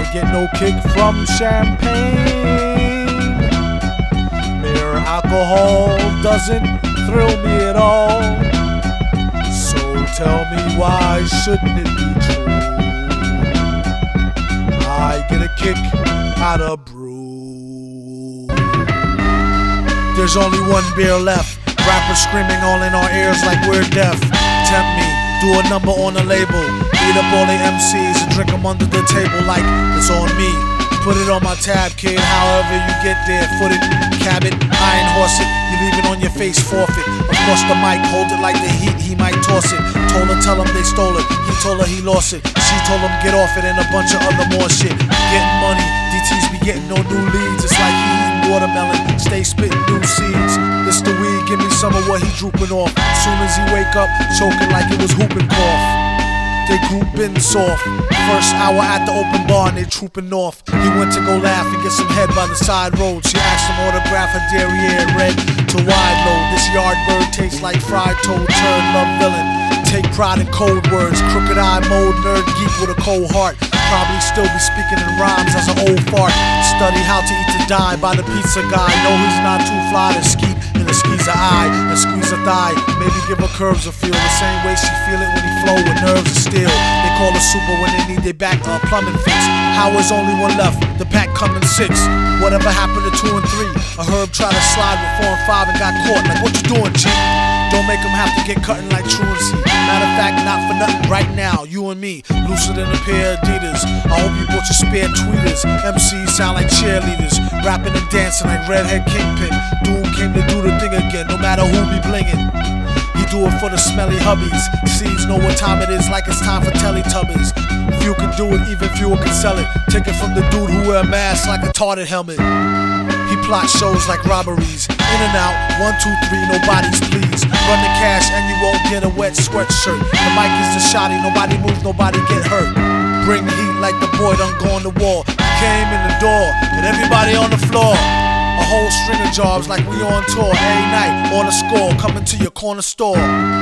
ain't get no kick from champagne. Mere alcohol doesn't thrill me at all. So tell me, why shouldn't it be true? I get a kick out of brew. There's only one beer left. Rappers screaming all in our ears like we're deaf. Tempt me, do a number on a label. Beat up all the MCs and drink them under the table like it's on me. Put it on my tab, kid, however you get there. Foot it, cab it, iron horse it. You leave it on your face, forfeit. Of course the mic, hold it like the heat, he might toss it. Told her, tell him they stole it. He told her he lost it. She told him get off it and a bunch of other more shit. Getting money, DTs be getting no new leads. It's like he eating watermelon, stay spitting new seeds. It's the weed, give me some of what he drooping off. Soon as he wake up, choking like it was whooping cough. They groupin' soft. First hour at the open bar and they trooping off. He went to go laugh and get some head by the side road. She asked him autograph her derriere red to wide load. This yard bird tastes like fried toad, turd, love villain. Take pride in code words, crooked eye mode, nerd geek with a cold heart. Probably still be speaking in rhymes as an old fart. Study how to eat to die by the pizza guy. No, he's not too fly to skeet in the squeeze a eye and squeeze a thigh. Maybe give her curves a feel the same way she feel it when he flow with nerves of steel. They call her super when they need their back plumbing fix. How is only one left? The pack coming 6. Whatever happened to 2 and 3? A herb tried to slide with 4 and 5 and got caught. Like what you doing, G? Don't make them have to get cutting like truancy. Matter of fact, not for nothing right now, you and me, looser than a pair of Adidas. I hope you bought your spare tweeters. MCs sound like cheerleaders, rapping and dancing like Redhead Kingpin. Doom came to do the thing again, no matter who be blingin'. He do it for the smelly hubbies. Seeds know what time it is, like it's time for Teletubbies. Few can do it, even fewer can sell it. Take it from the dude who wear a mask like a tarted helmet. He plots shows like robberies. In and out, 1, 2, 3, nobody's please. Run the cash and you won't get a wet sweatshirt. The mic is the shotty, nobody move, nobody get hurt. Bring heat like the boy done gone to war. He came in the door and everybody on the floor. A whole string of jobs like we on tour. Every night on a score, coming to your corner store.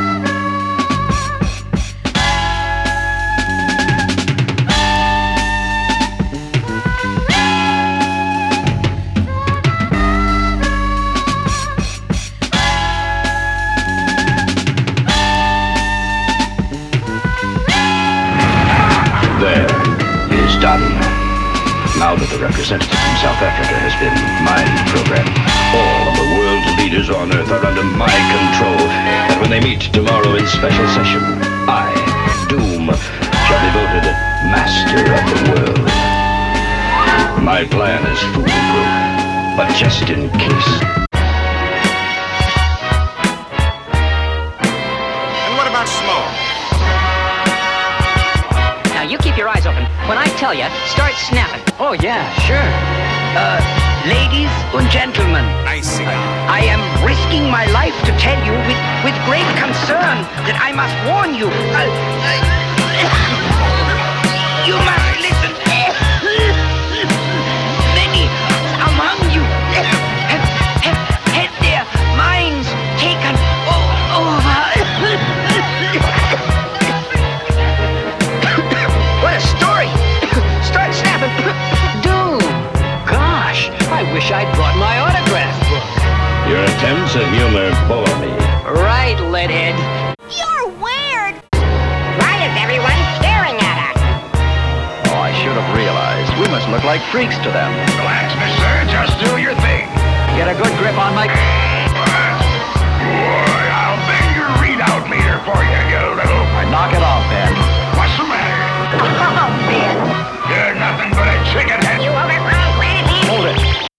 There, it is done. Now that the representative from South Africa has been mind-programmed, all of the world's leaders on Earth are under my control. And when they meet tomorrow in special session, I, Doom, shall be voted master of the world. My plan is foolproof, but just in case. And what about smoke? You keep your eyes open. When I tell you, start snapping. Oh, yeah, sure. Ladies and gentlemen, Nice cigar. I am risking my life to tell you with great concern that I must warn you. You must listen. Many among you have had their minds taken over. What a story! Start snapping. Dude, gosh, I wish I'd brought my autograph book. Your attempts at humor bore me. Right, Leadhead. You're weird! Why is everyone staring at us? Oh, I should have realized. We must look like freaks to them. Relax, mister. Just do your thing. Get a good grip on my...